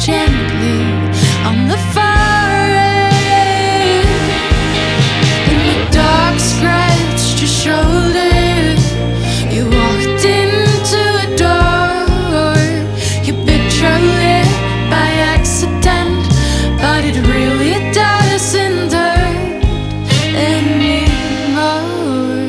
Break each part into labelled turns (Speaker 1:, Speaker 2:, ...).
Speaker 1: gently on the far end. And the dog scratched your shoulder. You walked into a door. You bit your lip by accident, but it really doesn't hurt anymore.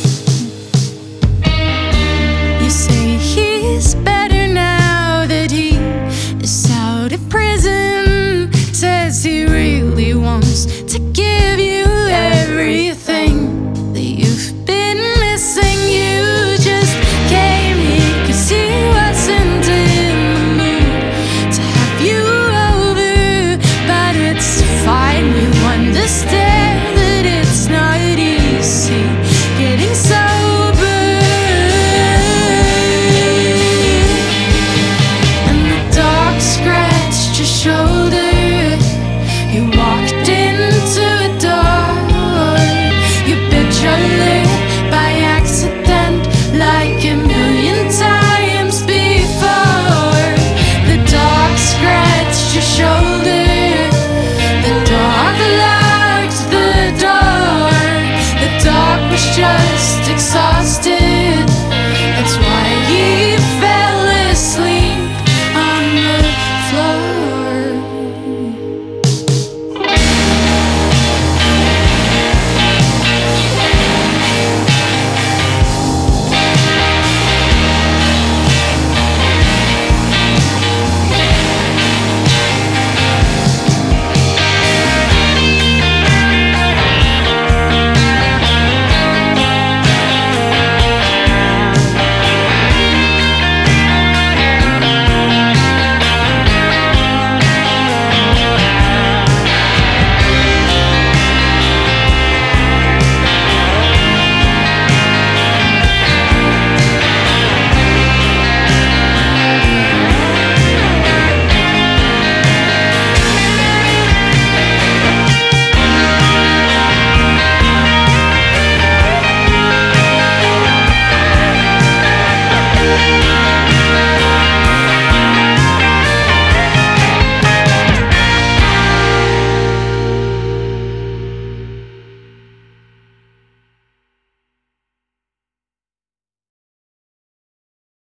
Speaker 1: You say he's better now that he is out of prison. Says he really wants to give you everything that you've been missing. You just came here 'cause he wasn't in the mood to have you over. But it's fine, you understand that it's not easy getting sober. And the dog scratched your shoulder. You walked into a door. You bit your lip by accident, like a million times before. The dog scratched your shoulder. The dog locked the door. The dog was just exhausted.